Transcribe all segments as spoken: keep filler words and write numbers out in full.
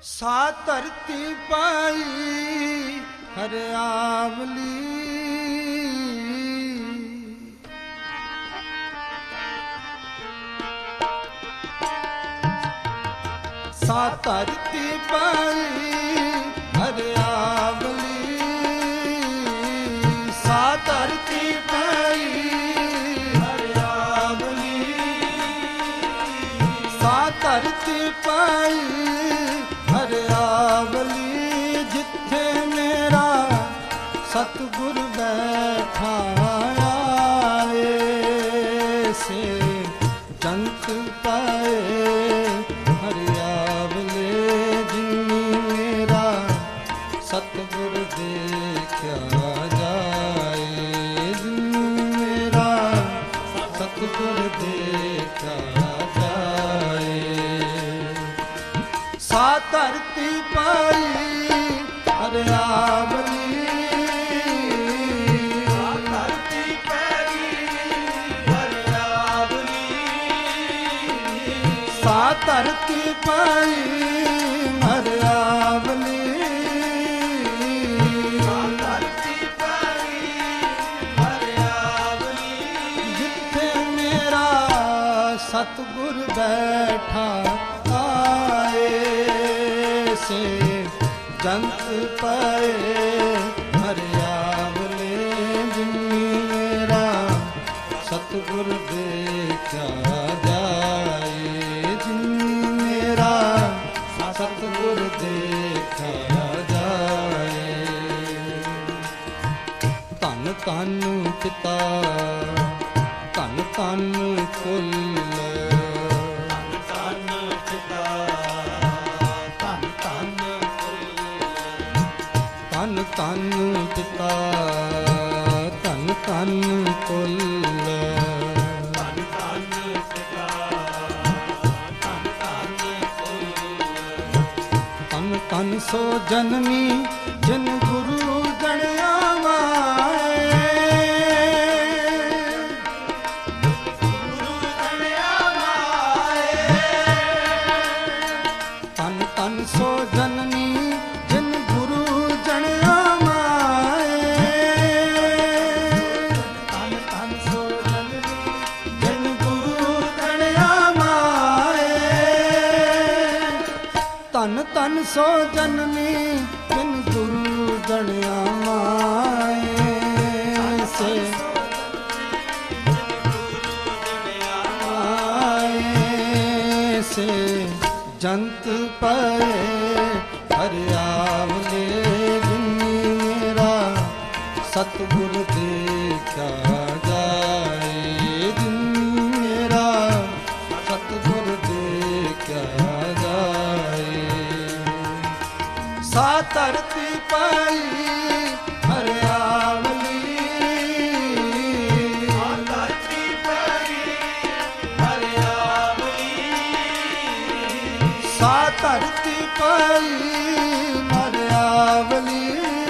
ਸਾ ਧਰਤੀ ਪਾਈ ਹਰਿਆਵਲੀ, ਸਾ ਧਰਤੀ ਪਾਈ ਹਰਿਆਵਲੀ, ਸਾ ਧਰਤੀ ਪਾਈ ਹਰਿਆਵਲੀ, ਸਾ ਧਰਤੀ ਪਾਈ ਹਰਿਆਵਲੀ, ਜਿੱਥੇ ਮੇਰਾ ਸਤਿਗੁਰ ਬੈਠਾ ਆਏ, ਸੇ ਜੰਤ ਪਾਏ ਹਰਿਆਵਲੀ, ਜਿਨੀ ਮੇਰਾ ਸਤਿਗੁਰ ਦੇਖਿਆ ਜਾਏ, ਜਿਨੀ ਮੇਰਾ ਸਤਿਗੁਰ ਦੇਖਿਆ ਜਾਏ, ਸਾ ਧਰਤੀ ਪਾਈ ਹਰਿਆਵਲੀ, ਸਾ ਧਰਤੀ ਪਾਈ ਹਰਿਆਵਲੀ, ਸਾ ਧਰਤੀ ਪਾਈ ਹਰਿਆਵਲੀ, ਸਾ ਧਰਤੀ ਪਾਈ ਹਰਿਆਵਲੀ, ਜਿੱਥੇ ਮੇਰਾ ਸਤਿਗੁਰ ਬੈਠਾ ਸੇ ਜੰਤ ਪਾਏ ਹਰਿਆਵਲੀ, ਜਿਨੀ ਮੇਰਾ ਸਤਿਗੁਰ ਦੇਖਿਆ ਜਾਏ, ਜਿਨੀ ਮੇਰਾ ਸਤਿਗੁਰ ਦੇਖਿਆ ਜਾਏ, ਧੰਨ ਧੰਨ ਪਿਤਾ ਧੰਨ ਧੰਨ ਕੁਲ, ਧੰਨ ਧੰਨ ਪਿਤਾ ਧੰਨ ਧੰਨ ਕੁਲ, ਧੰਨ ਧੰਨ ਪਿਤਾ ਧੰਨ ਧੰਨ ਕੁਲ, ਧੰਨ ਧੰਨ ਸੋ ਜਨਨੀ ਜਿਨ ਗੁਰੂ ਗਣਿਆ ਮਾਏ, ਗੁਰੂ ਗਣਿਆ ਮਾਏ, ਧੰਨ ਧੰਨ ਸੋ ਜਨਨੀ ਜਿਨ ਗੁਰੂ ਜਣਿਆ ਮਾਏ, ਧੰਨ ਧੰਨ ਸੋ ਜਨਨੀ ਜਿਨ ਗੁਰੂ ਜਣਿਆ ਮਾਏ, ਧੰਨ ਧੰਨ ਸੋ ਜਨਨੀ ਜਿਨ ਗੁਰੂ ਜਣਿਆ ਮਾਏ, ਸੇ ਸੇ ਜੰਤ ਪਏ ਹਰਿਆਵਲੀ, ਜਿਨੀ ਮੇਰਾ ਸਤਿਗੁਰ ਦੇਖਿਆ ਜਾਏ, ਜਿਨੀ ਮੇਰਾ ਸਤਿਗੁਰ ਦੇਖਿਆ ਜਾਏ, ਸਾ ਧਰਤੀ ਪਾਈ ਹਰਿਆਵਲੀ, ਸਾ ਧਰਤੀ ਪਾਈ ਹਰਿਆਵਲੀ, ਸਾ ਧਰਤੀ ਪਾਈ ਹਰਿਆਵਲੀ,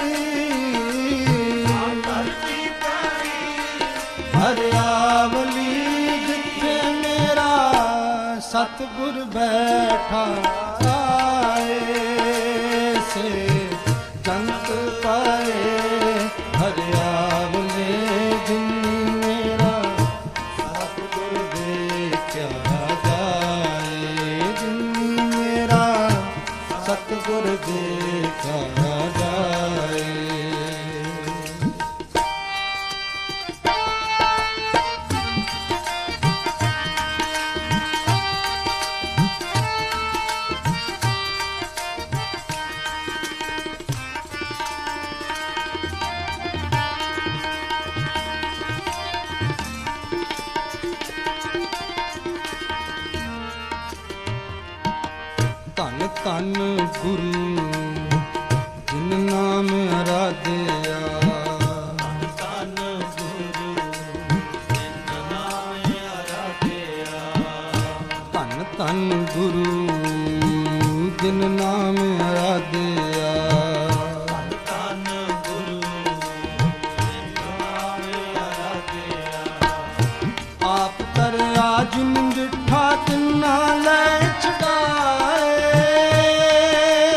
ਸਾ ਧਰਤੀ ਪਾਈ ਹਰਿਆਵਲੀ, ਜਿੱਥੇ ਮੇਰਾ ਸਤਿਗੁਰ ਬੈਠਾ ਆਏ, ਸੇ ਜੰਤ ਪਾਏ ਹਰਿਆਵਲੀ, ਜਿਨੀ ਮੇਰਾ ਸਤਿਗੁਰ ਦੇਖਿਆ ਜਾਏ, ਜਿਨੀ ਮੇਰਾ ਸਤਿਗੁਰ ਦੇਖਿਆ ਜਾਏ, ਧੰਨ ਧੰਨ ਗੁਰੂ ਜਿਨ ਨਾਮ ਅਰਾਧਿਆ, ਧੰਨ ਧੰਨ ਗੁਰੂ ਜਿਨ ਨਾਮ ਅਰਾਧਿਆ, ਧੰਨ ਧੰਨ ਗੁਰੂ ਜਿਨ ਨਾਮ ਅਰਾਧਿਆ, ਧੰਨ ਧੰਨ ਗੁਰੂ ਜਿਨ ਨਾਮ ਅਰਾਧਿਆ, ਆਪ ਤਰਿਆ ਜਿਨ ਡਿਠਾ ਤਿਨਾ ਲੈ ਛਡਾਏ,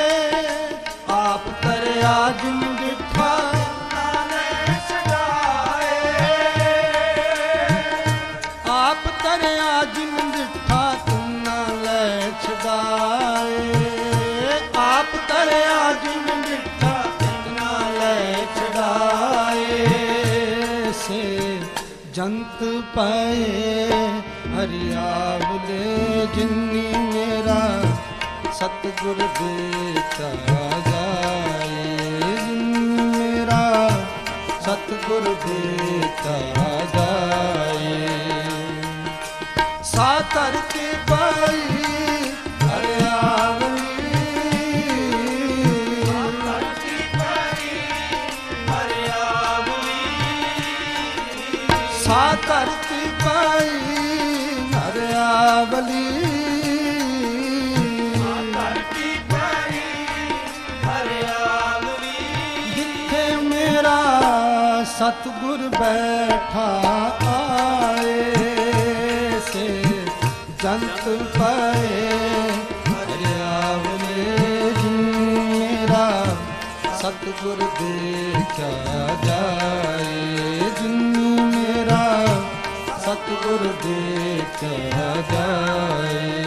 ਜੰਤ ਪਏ ਹਰਿਆਵਲੇ ਜਿਨੀ ਮੇਰਾ ਸਤਿਗੁਰ ਦੇਤਾ ਜਾਏ ਜਿਨੀ ਮੇਰਾ ਸਤਿਗੁਰ ਦੇਤਾ ਜਾਏ ਸਾ ਧਰਤੀ ਪਾਈ ਹਰਿਆਵਲੀ ਸਾ ਧਰਤੀ ਪਾਈ ਹਰਿਆਵਲੀ ਸਾ ਧਰਤੀ ਪਾਈ ਹਰਿਆਵਲੀ ਜਿੱਥੇ ਮੇਰਾ ਸਤਿਗੁਰ ਬੈਠਾ ਆਏ ਸੇ ਜੰਤ ਪਏ ਹਰਿਆਵਲੀ ਜਿਨ ਮੇਰਾ ਸਤਿਗੁਰ ਦੇਖਿਆ ਜਾਏ ਜਿਨ ਸਤਿਗੁਰ ਦੇਖਿਆ ਜਾਏ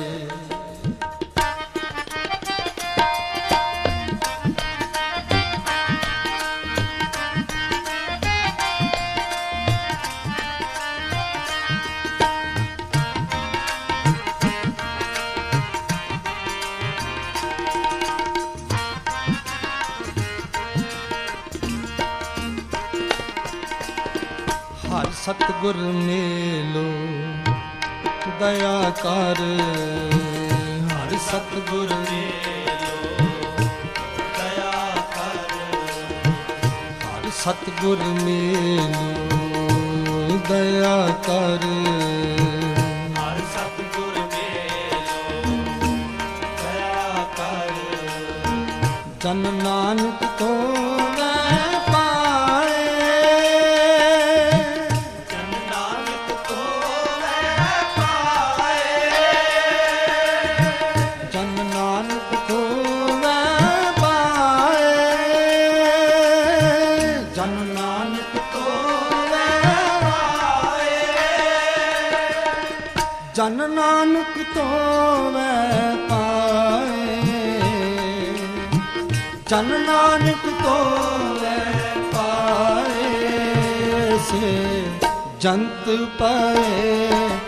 ਹਰ ਸਤਿਗੁਰ ਮੇਲੋ ਦਇਆ ਕਰ ਹਰ ਸਤਿਗੁਰ ਮੇਲੋ ਦਇਆ ਕਰ ਹਰ ਸਤਿਗੁਰ ਮੇਲੋ ਦਇਆ ਕਰ ਹਰ ਸਤਿਗੁਰ ਮੇਲੋ ਦਇਆ ਕਰ ਜਨ ਨਾਨਕ ਤੋਂ ਜਨ ਨਾਨਕ ਤੋਵੈ ਪਾਏ ਜਨ ਨਾਨਕ ਤੋਵੈ ਪਾਏ ਸੇ ਜੰਤ ਪਏ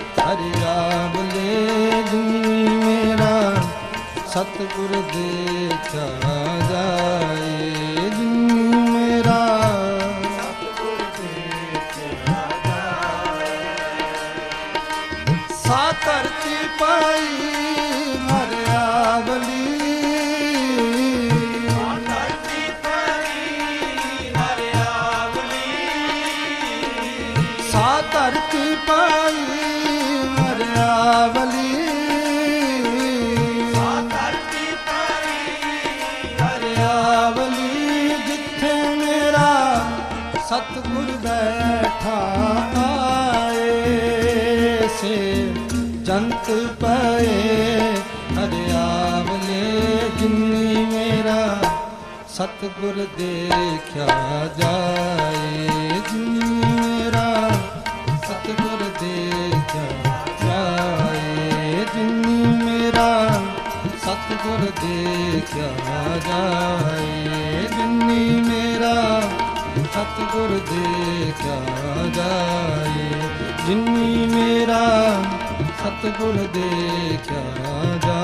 ਹਰਿਆਵਲੇ ਜਿਨ ਮੇਰਾ ਸਤਿਗੁਰ ਦੇਖਿਆ ਜਾਏ ਜਿਨ ਮੇਰਾ ਸਤਿਗੁਰ ਦੇਖਿਆ ਸਾ ਧਰਤੀ ਪਾਈ ਹਰਿਆਵਲੀ ਸਾ ਧਰਤੀ ਪਾਈ ਹਰਿਆਵਲੀ ਸਾ ਧਰਤੀ ਪਾਈ ਹਰਿਆਵਲੀ ਸਾ ਧਰਤੀ ਪਾਈ ਹਰਿਆਵਲੀ ਜਿੱਥੇ ਮੇਰਾ ਸਤਿਗੁਰ ਬੈਠਾ ਆਏ ਸੇ ਜੰਤ ਪਏ ਹਰਿਆਵਲੇ ਜਿਨੀ ਮੇਰਾ ਸਤਿਗੁਰ ਦੇਖਿਆ ਜਾਏ ਜਿਨੀ ਮੇਰਾ ਸਤਿਗੁਰ ਦੇਖਿਆ ਜਾਏ ਜਿਨੀ ਮੇਰਾ ਸਤਿਗੁਰ ਦੇਖਿਆ ਜਾਏ ਜਿਨੀ ਮੇਰਾ ਸਤਿਗੁਰ ਦੇਖਿਆ ਜਾਏ ਜਿਨੀ ਮੇਰਾ ਸਤਿਗੁਰ ਦੇਖਿਆ ਜਾਏ।